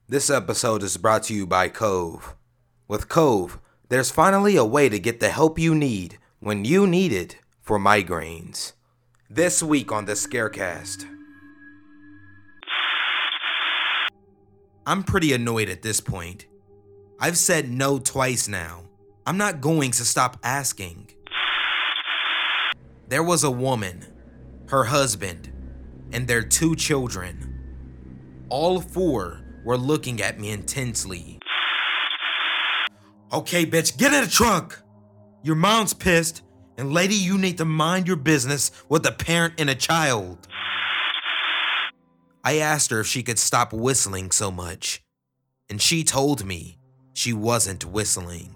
This episode is brought to you by Cove. With Cove, there's finally a way to get the help you need when you need it for migraines. This week on the Scarecast. I'm pretty annoyed at this point. I've said no twice now. I'm not going to stop asking. There was a woman, her husband, and their 2 children. All 4 were looking at me intensely. Okay, bitch, get in the trunk! Your mom's pissed, and lady, you need to mind your business with a parent and a child. I asked her if she could stop whistling so much, and she told me she wasn't whistling.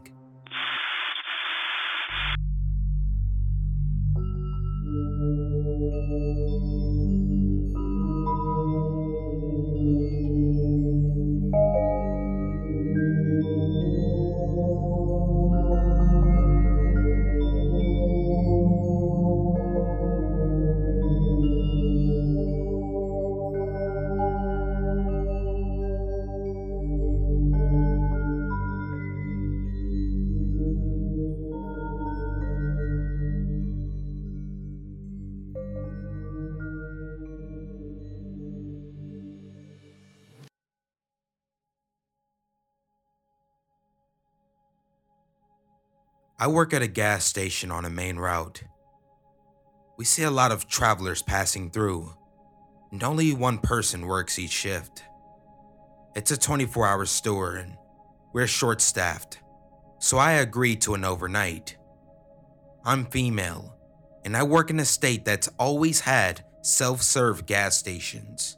I work at a gas station on a main route. We see a lot of travelers passing through, and only one person works each shift. It's a 24-hour store, and we're short-staffed, so I agreed to an overnight. I'm female, and I work in a state that's always had self-serve gas stations.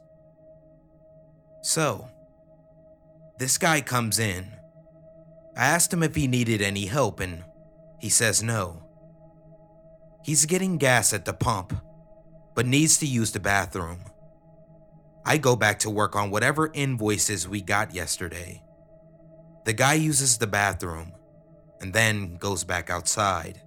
So, this guy comes in. I asked him if he needed any help, and he says no. He's getting gas at the pump, but needs to use the bathroom. I go back to work on whatever invoices we got yesterday. The guy uses the bathroom and then goes back outside.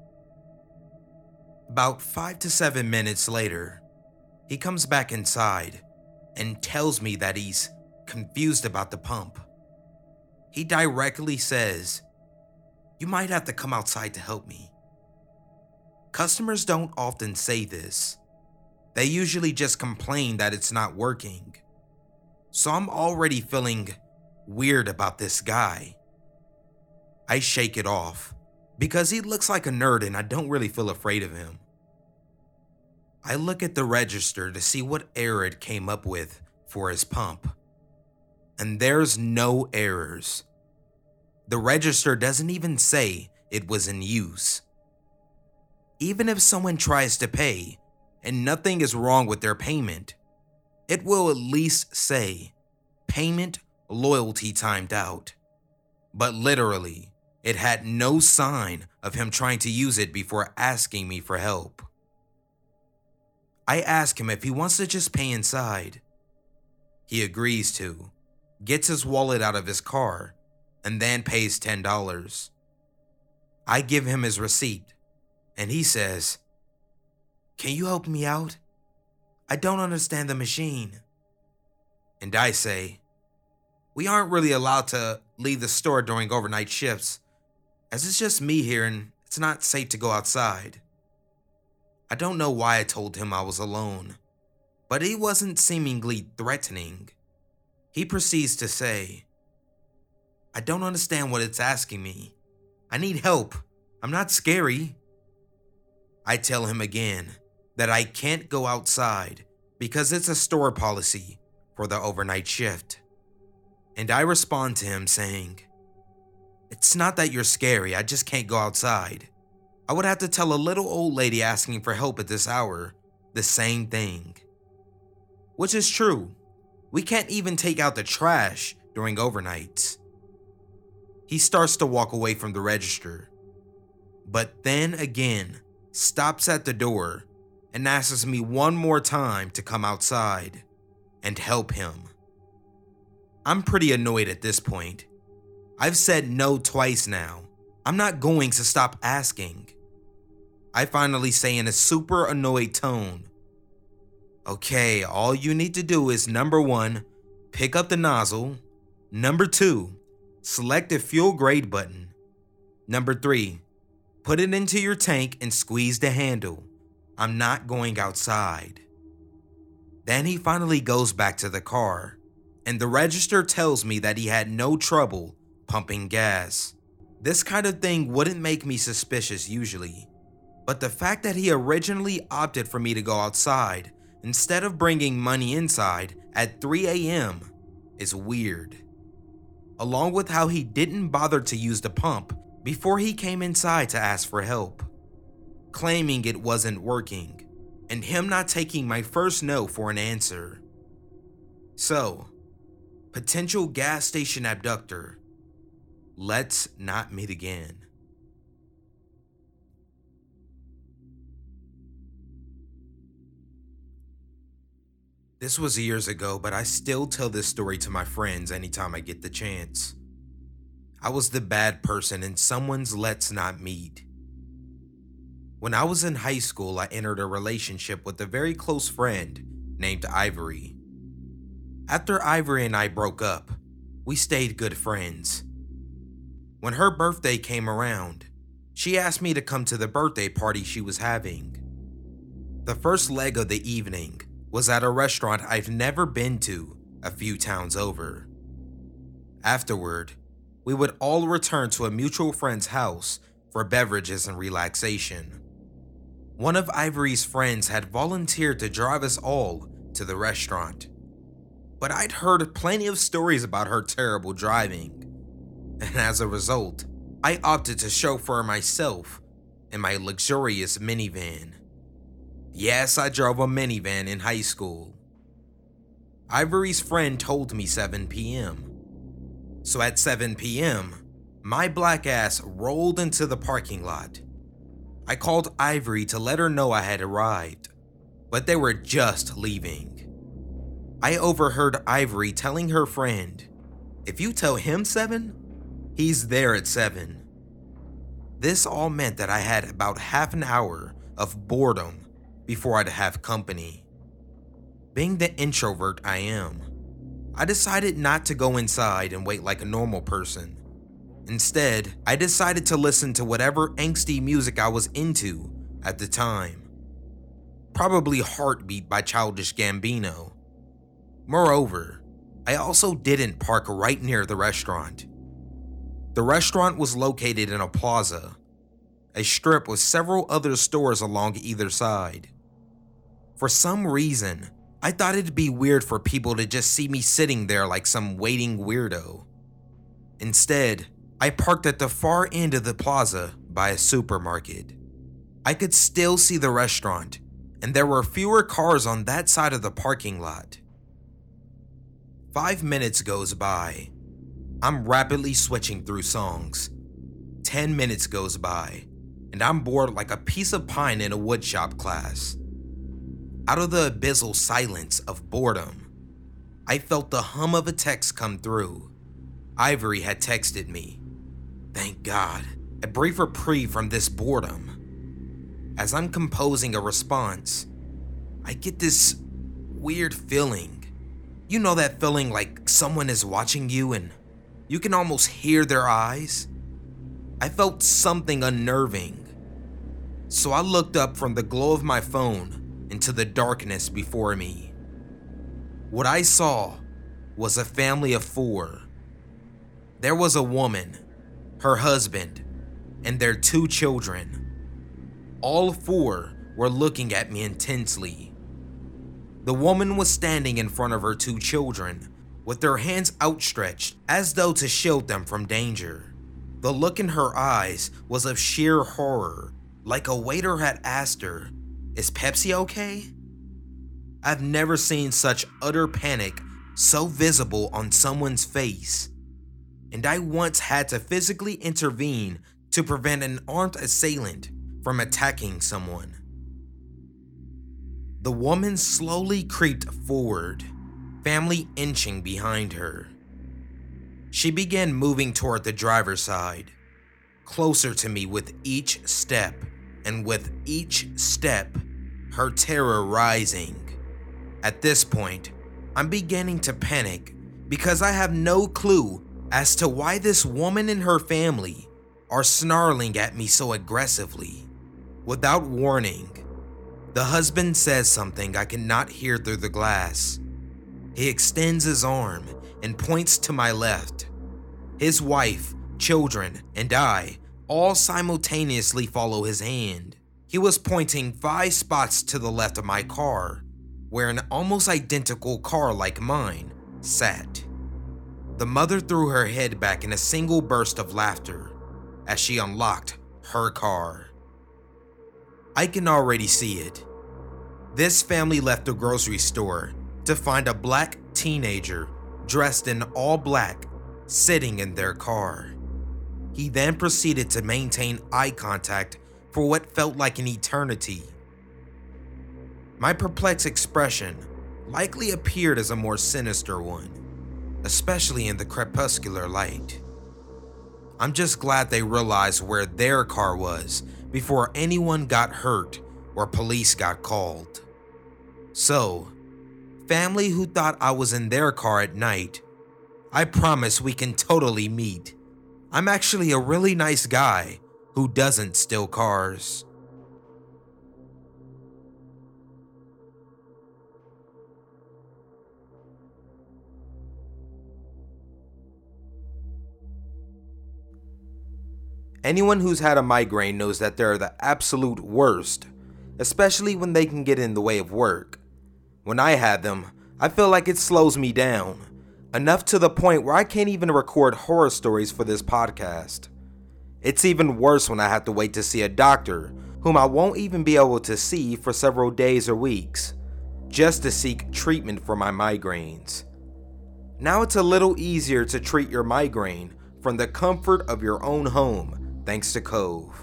About 5 to 7 minutes later, he comes back inside and tells me that he's confused about the pump. He directly says, "You might have to come outside to help me." Customers don't often say this. They usually just complain that it's not working. So I'm already feeling weird about this guy. I shake it off because he looks like a nerd and I don't really feel afraid of him. I look at the register to see what error it came up with for his pump. And there's no errors. The register doesn't even say it was in use. Even if someone tries to pay and nothing is wrong with their payment, it will at least say, "Payment loyalty timed out." But literally, it had no sign of him trying to use it before asking me for help. I ask him if he wants to just pay inside. He agrees to, gets his wallet out of his car, and then pays $10. I give him his receipt, and he says, "Can you help me out? I don't understand the machine." And I say, "We aren't really allowed to leave the store during overnight shifts, as it's just me here and it's not safe to go outside." I don't know why I told him I was alone, but he wasn't seemingly threatening. He proceeds to say, "I don't understand what it's asking me. I need help. I'm not scary." I tell him again that I can't go outside because it's a store policy for the overnight shift. And I respond to him saying, "It's not that you're scary, I just can't go outside. I would have to tell a little old lady asking for help at this hour the same thing." Which is true. We can't even take out the trash during overnights. He starts to walk away from the register, but then again stops at the door and asks me one more time to come outside and help him. I'm pretty annoyed at this point. I've said no twice now. I'm not going to stop asking. I finally say in a super annoyed tone, "Okay, all you need to do is number 1, pick up the nozzle, Number 2, select the fuel grade button. Number 3, put it into your tank and squeeze the handle. I'm not going outside. Then he finally goes back to the car, and the register tells me that he had no trouble pumping gas. This kind of thing wouldn't make me suspicious usually, but the fact that he originally opted for me to go outside instead of bringing money inside at 3 a.m. is weird. Along with how he didn't bother to use the pump before he came inside to ask for help, claiming it wasn't working, and him not taking my first no for an answer. So, potential gas station abductor, let's not meet again. This was years ago, but I still tell this story to my friends anytime I get the chance. I was the bad person in someone's let's not meet. When I was in high school, I entered a relationship with a very close friend named Ivory. After Ivory and I broke up, we stayed good friends. When her birthday came around, she asked me to come to the birthday party she was having. The first leg of the evening was at a restaurant I've never been to a few towns over. Afterward, we would all return to a mutual friend's house for beverages and relaxation. One of Ivory's friends had volunteered to drive us all to the restaurant, but I'd heard plenty of stories about her terrible driving, and as a result, I opted to chauffeur myself in my luxurious minivan. Yes, I drove a minivan in high school. Ivory's friend told me 7 p.m. So at 7 p.m., my black ass rolled into the parking lot. I called Ivory to let her know I had arrived, but they were just leaving. I overheard Ivory telling her friend, "If you tell him 7, he's there at 7. This all meant that I had about half an hour of boredom before I'd have company. Being the introvert I am, I decided not to go inside and wait like a normal person. Instead, I decided to listen to whatever angsty music I was into at the time. Probably Heartbeat by Childish Gambino. Moreover, I also didn't park right near the restaurant. The restaurant was located in a plaza, a strip with several other stores along either side. For some reason, I thought it'd be weird for people to just see me sitting there like some waiting weirdo. Instead, I parked at the far end of the plaza by a supermarket. I could still see the restaurant, and there were fewer cars on that side of the parking lot. 5 minutes goes by. I'm rapidly switching through songs. 10 minutes goes by, and I'm bored like a piece of pine in a woodshop class. Out of the abyssal silence of boredom, I felt the hum of a text come through. Ivory had texted me. Thank God, a brief reprieve from this boredom. As I'm composing a response, I get this weird feeling. You know that feeling like someone is watching you and you can almost hear their eyes? I felt something unnerving. So I looked up from the glow of my phone into the darkness before me. What I saw was a family of 4. There was a woman, her husband, and their 2 children. All 4 were looking at me intensely. The woman was standing in front of her 2 children with their hands outstretched as though to shield them from danger. The look in her eyes was of sheer horror, like a waiter had asked her, "Is Pepsi okay?" I've never seen such utter panic so visible on someone's face, and I once had to physically intervene to prevent an armed assailant from attacking someone. The woman slowly creeped forward, family inching behind her. She began moving toward the driver's side, closer to me with each step, and with each step, her terror rising. At this point, I'm beginning to panic because I have no clue as to why this woman and her family are snarling at me so aggressively. Without warning, the husband says something I cannot hear through the glass. He extends his arm and points to my left. His wife, children, and I all simultaneously follow his hand. He was pointing 5 spots to the left of my car, where an almost identical car like mine sat. The mother threw her head back in a single burst of laughter as she unlocked her car. I can already see it. This family left the grocery store to find a black teenager dressed in all black sitting in their car. He then proceeded to maintain eye contact for what felt like an eternity. My perplexed expression likely appeared as a more sinister one, especially in the crepuscular light. I'm just glad they realized where their car was before anyone got hurt or police got called. So, family who thought I was in their car at night, I promise we can totally meet. I'm actually a really nice guy who doesn't steal cars. Anyone who's had a migraine knows that they're the absolute worst, especially when they can get in the way of work. When I had them, I feel like it slows me down, enough to the point where I can't even record horror stories for this podcast. It's even worse when I have to wait to see a doctor, whom I won't even be able to see for several days or weeks, just to seek treatment for my migraines. Now it's a little easier to treat your migraine from the comfort of your own home, thanks to Cove.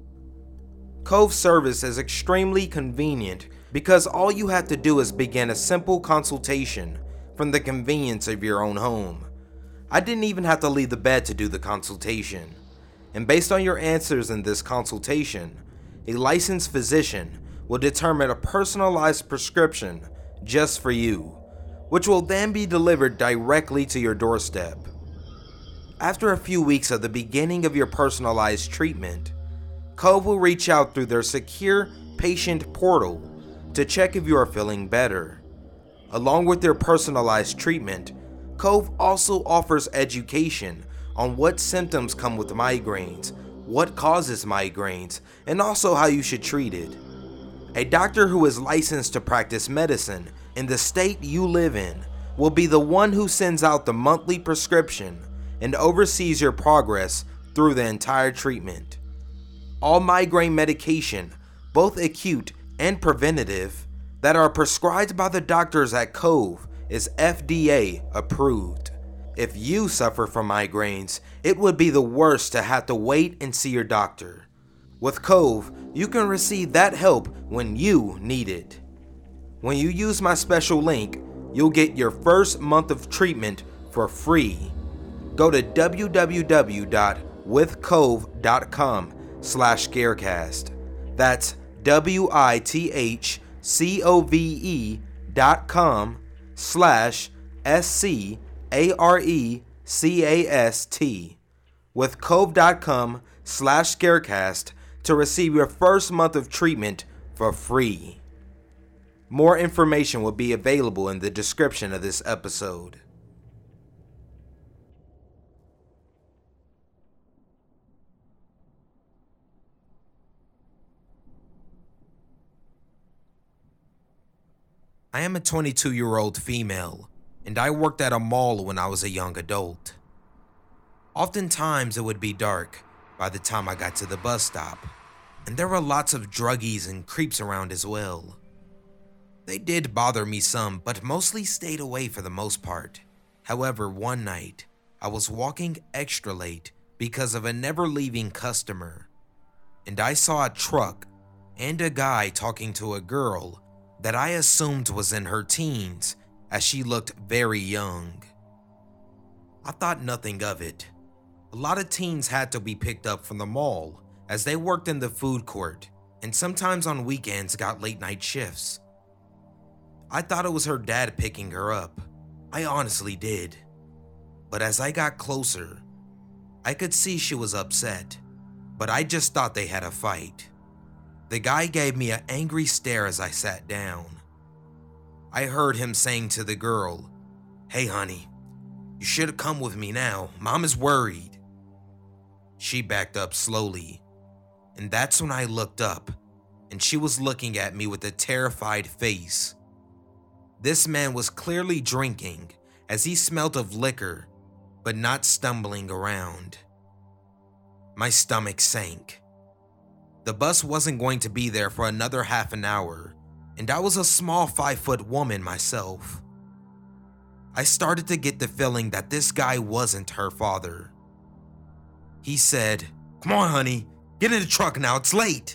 Cove's service is extremely convenient because all you have to do is begin a simple consultation from the convenience of your own home. I didn't even have to leave the bed to do the consultation. And based on your answers in this consultation, a licensed physician will determine a personalized prescription just for you, which will then be delivered directly to your doorstep. After a few weeks of the beginning of your personalized treatment, Cove will reach out through their secure patient portal to check if you are feeling better. Along with their personalized treatment, Cove also offers education on what symptoms come with migraines, what causes migraines, and also how you should treat it. A doctor who is licensed to practice medicine in the state you live in will be the one who sends out the monthly prescription and oversees your progress through the entire treatment. All migraine medication, both acute and preventative, that are prescribed by the doctors at Cove is FDA approved. If you suffer from migraines, it would be the worst to have to wait and see your doctor. With Cove, you can receive that help when you need it. When you use my special link, you'll get your first month of treatment for free. Go to www.withcove.com/scarecast. That's withcove.com/SCARECAST. Withcove.com/scarecast to receive your first month of treatment for free. More information will be available in the description of this episode. I am a 22-year-old female, and I worked at a mall when I was a young adult. Oftentimes it would be dark by the time I got to the bus stop, and there were lots of druggies and creeps around as well. They did bother me some, but mostly stayed away for the most part. However, one night, I was walking extra late because of a never-leaving customer, and I saw a truck and a guy talking to a girl that I assumed was in her teens as she looked very young. I thought nothing of it. A lot of teens had to be picked up from the mall as they worked in the food court and sometimes on weekends got late night shifts. I thought it was her dad picking her up. I honestly did. but as I got closer, I could see she was upset, but I just thought they had a fight. The guy gave me an angry stare as I sat down. I heard him saying to the girl, "Hey honey, you should have come with me now. Mom is worried." She backed up slowly, and that's when I looked up, and she was looking at me with a terrified face. This man was clearly drinking, as he smelled of liquor, but not stumbling around. My stomach sank. The bus wasn't going to be there for another half an hour, and I was a small 5-foot woman myself. I started to get the feeling that this guy wasn't her father. He said, "Come on, honey, get in the truck now, it's late."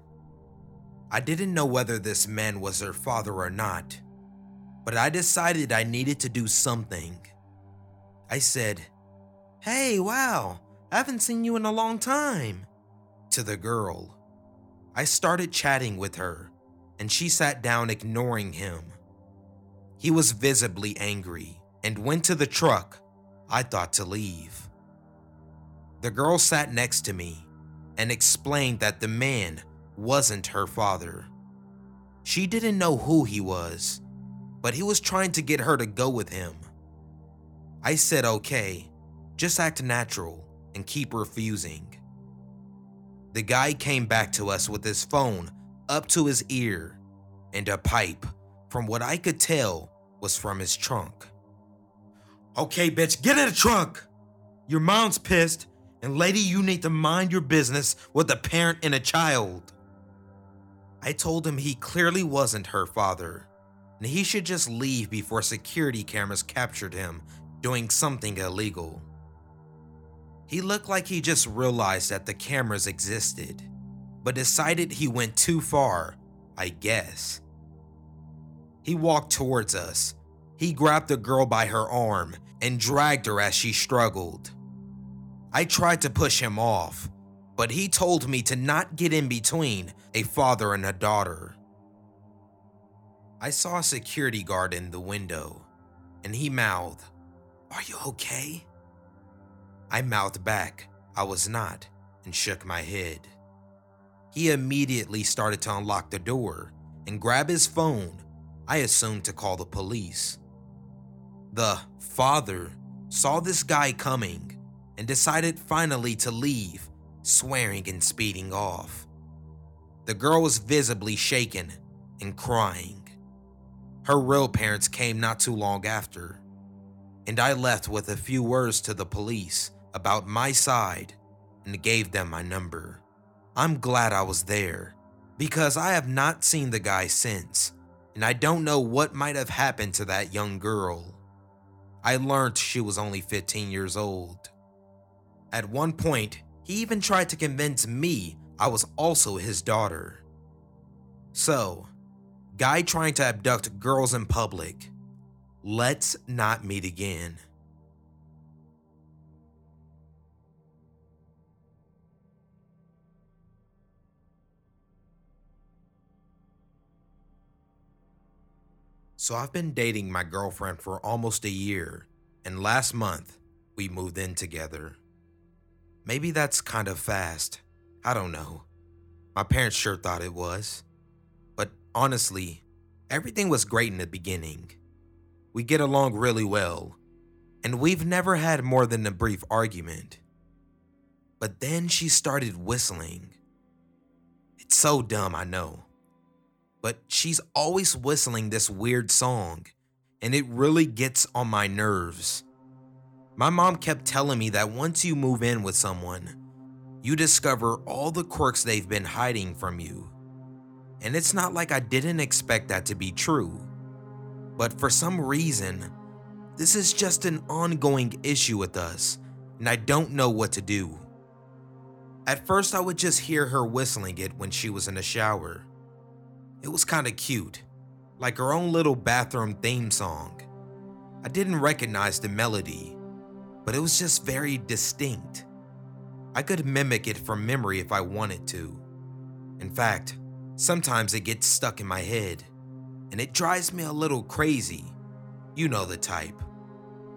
I didn't know whether this man was her father or not, but I decided I needed to do something. I said, "Hey, wow, I haven't seen you in a long time," to the girl. I started chatting with her, and she sat down ignoring him. He was visibly angry and went to the truck, I thought, to leave. The girl sat next to me and explained that the man wasn't her father. She didn't know who he was, but he was trying to get her to go with him. I said, "Okay, just act natural and keep refusing." The guy came back to us with his phone up to his ear and a pipe, from what I could tell, was from his trunk. "Okay, bitch, get in the trunk. Your mom's pissed, and lady, you need to mind your business with a parent and a child." I told him he clearly wasn't her father, and he should just leave before security cameras captured him doing something illegal. He looked like he just realized that the cameras existed, but decided he went too far, I guess. He walked towards us. He grabbed the girl by her arm and dragged her as she struggled. I tried to push him off, but he told me to not get in between a father and a daughter. I saw a security guard in the window, and he mouthed, "Are you okay?" I mouthed back I was not and shook my head. He immediately started to unlock the door and grab his phone, I assumed to call the police. The father saw this guy coming and decided finally to leave, swearing and speeding off. The girl was visibly shaken and crying. Her real parents came not too long after, and I left with a few words to the police about my side and gave them my number. I'm glad I was there, because I have not seen the guy since, and I don't know what might have happened to that young girl. I learned she was only 15 years old. At one point, he even tried to convince me I was also his daughter. So, guy trying to abduct girls in public, let's not meet again. So I've been dating my girlfriend for almost a year, and last month, we moved in together. Maybe that's kind of fast. I don't know. My parents sure thought it was. But honestly, everything was great in the beginning. We get along really well, and we've never had more than a brief argument. But then she started whistling. It's so dumb, I know. But she's always whistling this weird song, and it really gets on my nerves. My mom kept telling me that once you move in with someone, you discover all the quirks they've been hiding from you. And it's not like I didn't expect that to be true. But for some reason, this is just an ongoing issue with us, and I don't know what to do. At first, I would just hear her whistling it when she was in the shower. It was kinda cute, like her own little bathroom theme song. I didn't recognize the melody, but it was just very distinct. I could mimic it from memory if I wanted to. In fact, sometimes it gets stuck in my head, and it drives me a little crazy. You know the type.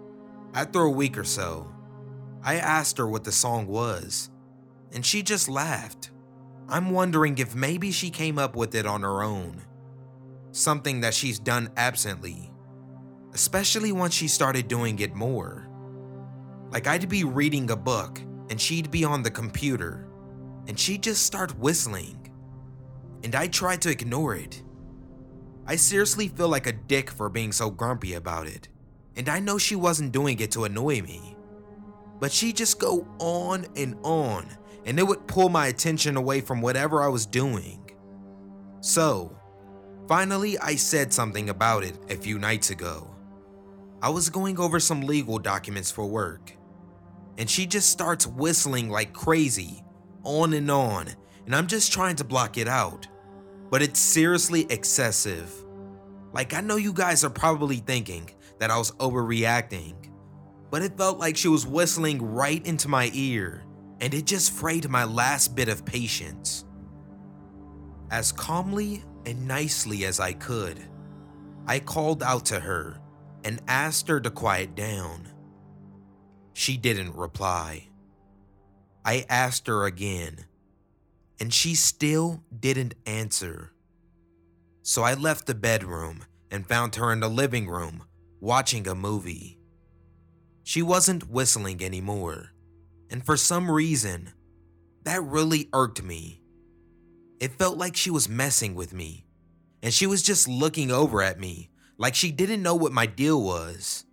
After a week or so, I asked her what the song was, and she just laughed. I'm wondering if maybe she came up with it on her own. Something that she's done absently, especially once she started doing it more. Like I'd be reading a book and she'd be on the computer and she'd just start whistling. And I tried to ignore it. I seriously feel like a dick for being so grumpy about it. And I know she wasn't doing it to annoy me. But she'd just go on, and it would pull my attention away from whatever I was doing. So, finally I said something about it a few nights ago. I was going over some legal documents for work, and she just starts whistling like crazy, on, and I'm just trying to block it out. But it's seriously excessive. Like, I know you guys are probably thinking that I was overreacting, but it felt like she was whistling right into my ear, and it just frayed my last bit of patience. As calmly and nicely as I could, I called out to her and asked her to quiet down. She didn't reply. I asked her again, and she still didn't answer. So I left the bedroom and found her in the living room watching a movie. She wasn't whistling anymore, and for some reason, that really irked me. It felt like she was messing with me, and she was just looking over at me like she didn't know what my deal was.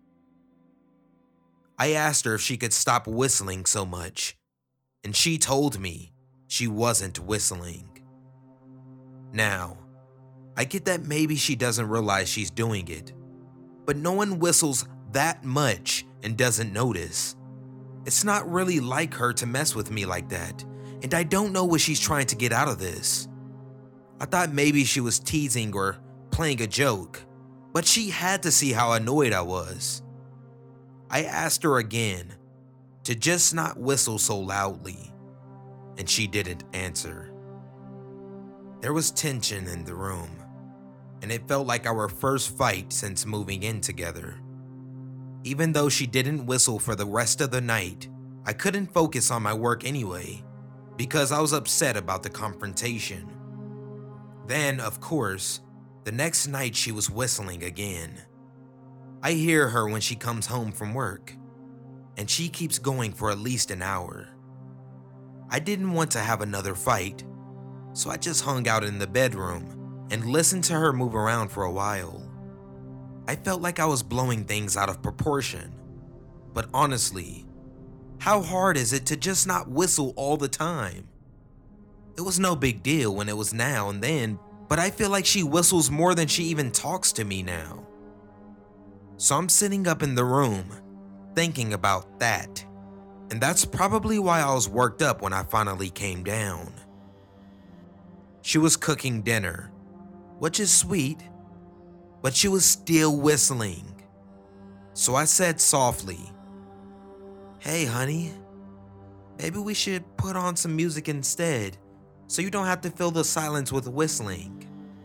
I asked her if she could stop whistling so much, and she told me she wasn't whistling. Now, I get that maybe she doesn't realize she's doing it, but no one whistles that much and doesn't notice. It's not really like her to mess with me like that, and I don't know what she's trying to get out of this. I thought maybe she was teasing or playing a joke, but she had to see how annoyed I was. I asked her again to just not whistle so loudly, and she didn't answer. There was tension in the room, and it felt like our first fight since moving in together. Even though she didn't whistle for the rest of the night, I couldn't focus on my work anyway, because I was upset about the confrontation. Then, of course, the next night she was whistling again. I hear her when she comes home from work, and she keeps going for at least an hour. I didn't want to have another fight, so I just hung out in the bedroom and listened to her move around for a while. I felt like I was blowing things out of proportion, but honestly, how hard is it to just not whistle all the time? It was no big deal when it was now and then, but I feel like she whistles more than she even talks to me now. So I'm sitting up in the room, thinking about that, and that's probably why I was worked up when I finally came down. She was cooking dinner, which is sweet, but she was still whistling. So I said softly, "Hey honey, maybe we should put on some music instead, so you don't have to fill the silence with whistling."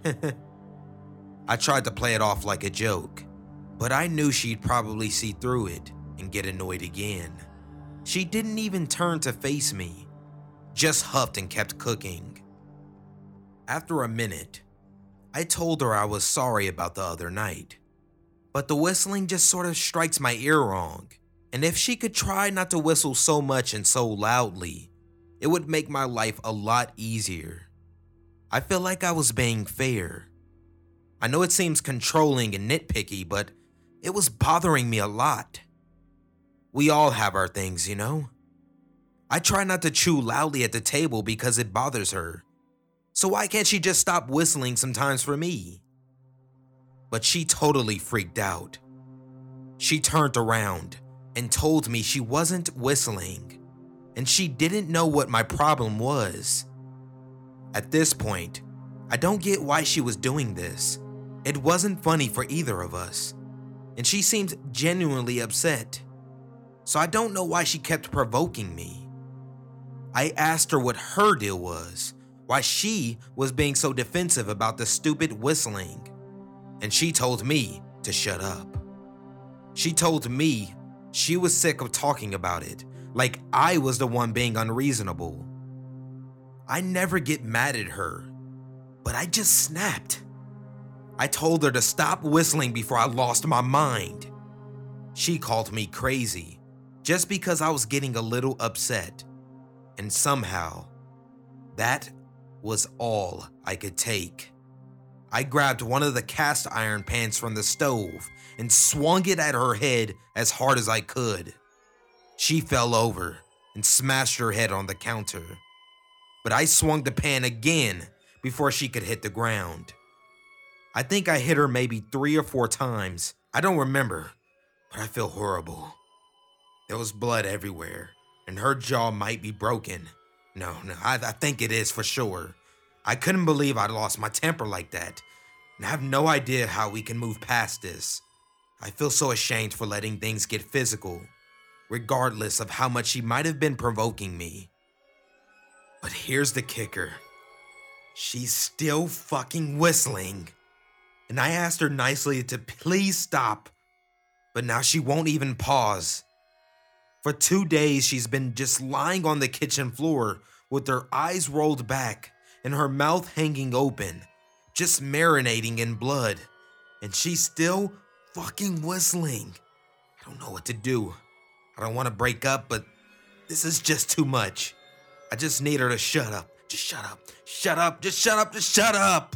I tried to play it off like a joke, but I knew she'd probably see through it and get annoyed again. She didn't even turn to face me, just huffed and kept cooking. After a minute, I told her I was sorry about the other night, but the whistling just sort of strikes my ear wrong, and if she could try not to whistle so much and so loudly, it would make my life a lot easier. I feel like I was being fair. I know it seems controlling and nitpicky, but it was bothering me a lot. We all have our things, you know? I try not to chew loudly at the table because it bothers her. So why can't she just stop whistling sometimes for me? But she totally freaked out. She turned around and told me she wasn't whistling, and she didn't know what my problem was. At this point, I don't get why she was doing this. It wasn't funny for either of us, and she seemed genuinely upset. So I don't know why she kept provoking me. I asked her what her deal was, why she was being so defensive about the stupid whistling, and she told me to shut up. She told me She was sick of talking about it, like I was the one being unreasonable. I never get mad at her, but I just snapped. I told her to stop whistling before I lost my mind. She called me crazy just because I was getting a little upset, and somehow that was all I could take. I grabbed one of the cast iron pans from the stove and swung it at her head as hard as I could. She fell over and smashed her head on the counter, but I swung the pan again before she could hit the ground. I think I hit her maybe 3 or 4 times. I don't remember, but I feel horrible. There was blood everywhere, and her jaw might be broken. No, I think it is for sure. I couldn't believe I'd lost my temper like that, and I have no idea how we can move past this. I feel so ashamed for letting things get physical, regardless of how much she might have been provoking me. But here's the kicker. She's still fucking whistling. And I asked her nicely to please stop, but now she won't even pause. For 2 days, she's been just lying on the kitchen floor with her eyes rolled back and her mouth hanging open, just marinating in blood. And she's still fucking whistling. I don't know what to do. I don't want to break up, but this is just too much. I just need her to shut up. Just shut up. Shut up. Just shut up. Just shut up.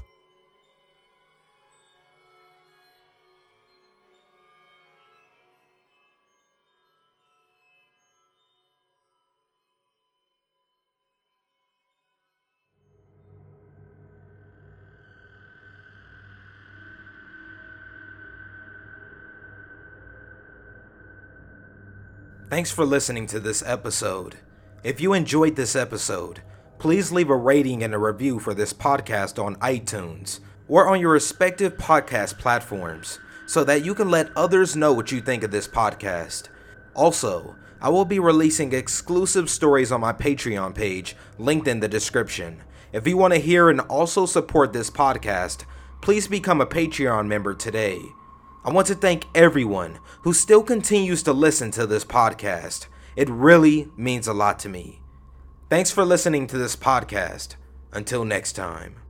Thanks for listening to this episode. If you enjoyed this episode, please leave a rating and a review for this podcast on iTunes or on your respective podcast platforms so that you can let others know what you think of this podcast. Also, I will be releasing exclusive stories on my Patreon page, linked in the description. If you want to hear and also support this podcast, please become a Patreon member today. I want to thank everyone who still continues to listen to this podcast. It really means a lot to me. Thanks for listening to this podcast. Until next time.